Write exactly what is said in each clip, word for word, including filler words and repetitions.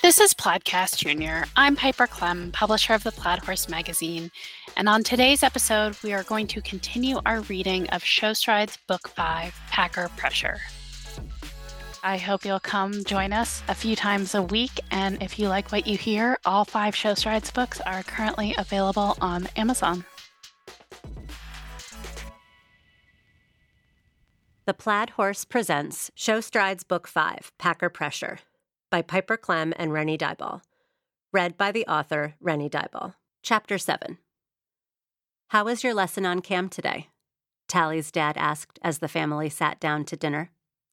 This is Plaidcast Junior I'm Piper Clem, publisher of the Plaid Horse magazine, and on today's episode, we are going to continue our reading of Show Strides Book five, Packer Pressure. I hope you'll come join us a few times a week, and if you like what you hear, all five Show Strides books are currently available on Amazon. The Plaid Horse presents Show Strides Book five, Packer Pressure, by Piper Clem and Rennie Dyball. Read by the author, Rennie Dyball. Chapter seven. How was your lesson on Cam today? Tally's dad asked as the family sat down to dinner.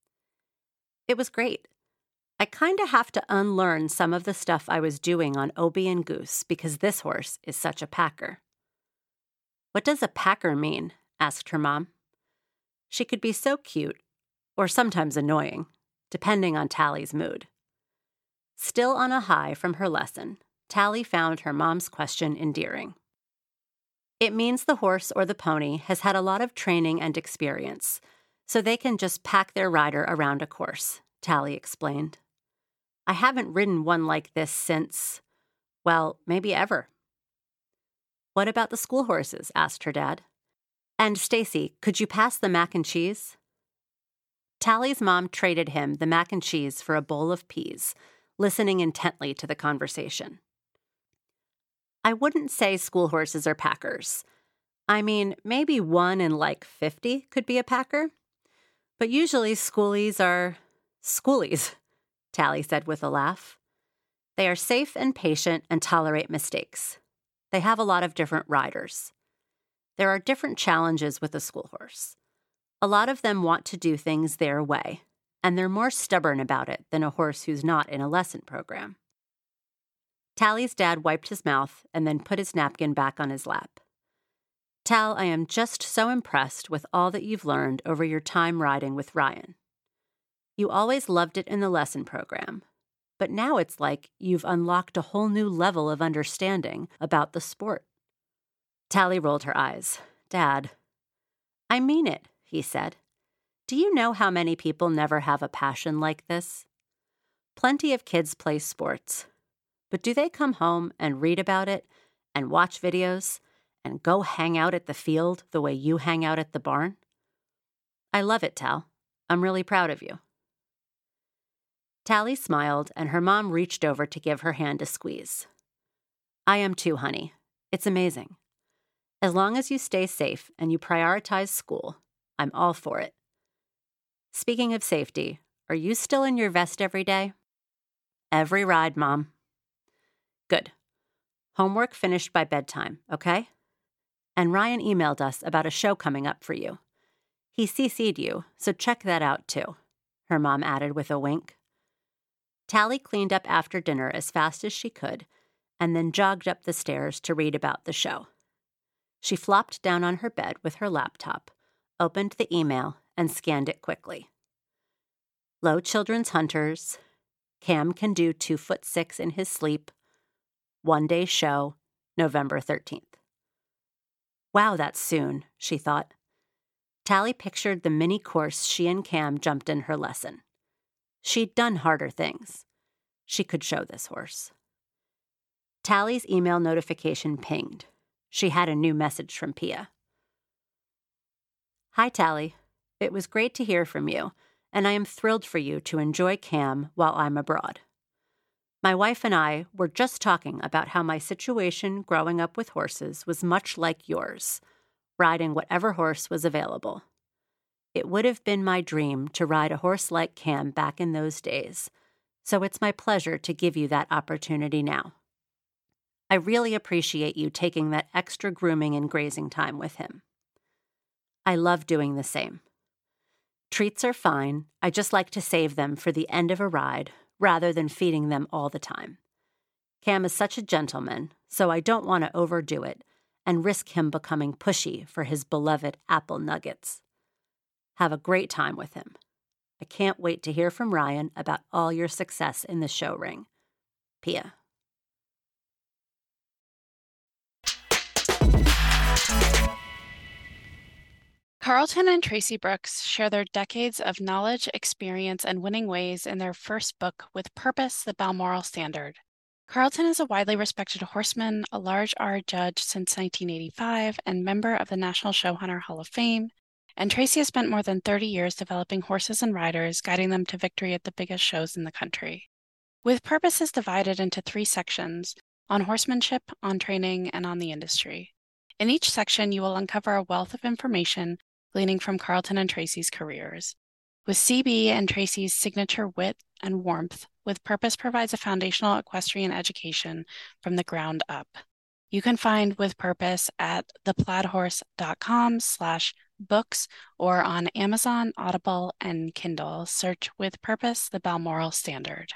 It was great. I kinda have to unlearn some of the stuff I was doing on Obie and Goose because this horse is such a packer. What does a packer mean? Asked her mom. She could be so cute, or sometimes annoying, depending on Tally's mood. Still on a high from her lesson, Tally found her mom's question endearing. It means the horse or the pony has had a lot of training and experience, so they can just pack their rider around a course, Tally explained. I haven't ridden one like this since, well, maybe ever. What about the school horses? Asked her dad. And Stacy, could you pass the mac and cheese? Tally's mom traded him the mac and cheese for a bowl of peas, listening intently to the conversation. I wouldn't say school horses are packers. I mean, maybe one in like fifty could be a packer. But usually schoolies are schoolies, Tally said with a laugh. They are safe and patient and tolerate mistakes. They have a lot of different riders. There are different challenges with a school horse. A lot of them want to do things their way, and they're more stubborn about it than a horse who's not in a lesson program. Tally's dad wiped his mouth and then put his napkin back on his lap. Tal, I am just so impressed with all that you've learned over your time riding with Ryan. You always loved it in the lesson program, but now it's like you've unlocked a whole new level of understanding about the sport. Tally rolled her eyes. Dad. I mean it, he said. Do you know how many people never have a passion like this? Plenty of kids play sports, but do they come home and read about it and watch videos and go hang out at the field the way you hang out at the barn? I love it, Tal. I'm really proud of you. Tally smiled, and her mom reached over to give her hand a squeeze. I am too, honey. It's amazing. As long as you stay safe and you prioritize school, I'm all for it. Speaking of safety, are you still in your vest every day? Every ride, Mom. Good. Homework finished by bedtime, okay? And Ryan emailed us about a show coming up for you. He C C'd you, so check that out too, her mom added with a wink. Tally cleaned up after dinner as fast as she could, and then jogged up the stairs to read about the show. She flopped down on her bed with her laptop, opened the email, and scanned it quickly. Low Children's Hunters, Cam can do two foot six in his sleep, one day show, November thirteenth. Wow, that's soon, she thought. Tally pictured the mini course she and Cam jumped in her lesson. She'd done harder things. She could show this horse. Tally's email notification pinged. She had a new message from Pia. Hi, Tally. It was great to hear from you, and I am thrilled for you to enjoy Cam while I'm abroad. My wife and I were just talking about how my situation growing up with horses was much like yours, riding whatever horse was available. It would have been my dream to ride a horse like Cam back in those days, so it's my pleasure to give you that opportunity now. I really appreciate you taking that extra grooming and grazing time with him. I love doing the same. Treats are fine. I just like to save them for the end of a ride rather than feeding them all the time. Cam is such a gentleman, so I don't want to overdo it and risk him becoming pushy for his beloved apple nuggets. Have a great time with him. I can't wait to hear from Ryan about all your success in the show ring. Pia. Carlton and Tracy Brooks share their decades of knowledge, experience, and winning ways in their first book, With Purpose, the Balmoral Standard. Carlton is a widely respected horseman, a large R judge since nineteen eighty-five, and member of the National Showhunter Hall of Fame. And Tracy has spent more than thirty years developing horses and riders, guiding them to victory at the biggest shows in the country. With Purpose is divided into three sections: on horsemanship, on training, and on the industry. In each section, you will uncover a wealth of information gleaning from Carlton and Tracy's careers. With C B and Tracy's signature wit and warmth, With Purpose provides a foundational equestrian education from the ground up. You can find With Purpose at theplaidhorse.com slash books or on Amazon, Audible, and Kindle. Search With Purpose, the Balmoral Standard.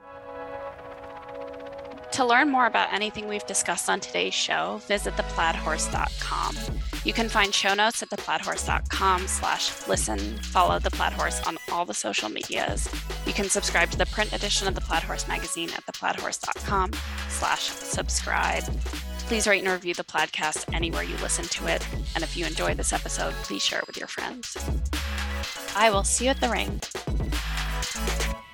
To learn more about anything we've discussed on today's show, visit the plaid horse dot com. You can find show notes at theplaidhorse.com slash listen. Follow The Plaid Horse on all the social medias. You can subscribe to the print edition of The Plaid Horse magazine at theplaidhorse.com slash subscribe. Please rate and review the Plaidcast anywhere you listen to it. And if you enjoy this episode, please share it with your friends. I will see you at the ring.